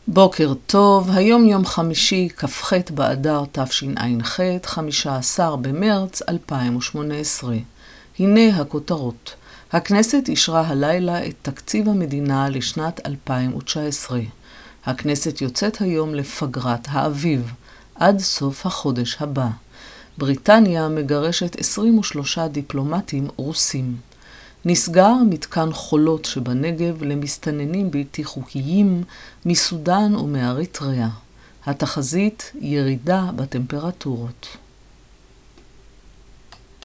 בוקר טוב, היום יום חמישי, כ"ח באדר תשע"ח, 15 במרץ 2018. הנה הכותרות. הכנסת אישרה הלילה את תקציב המדינה לשנת 2019. הכנסת יוצאת היום לפגרת האביב, עד סוף החודש הבא. בריטניה מגרשת 23 דיפלומטים רוסים. נסגר מתקן חולות שבנגב למסתננים בלתי חוקיים מסודן ומאריתריאה. התחזית ירידה בטמפרטורות.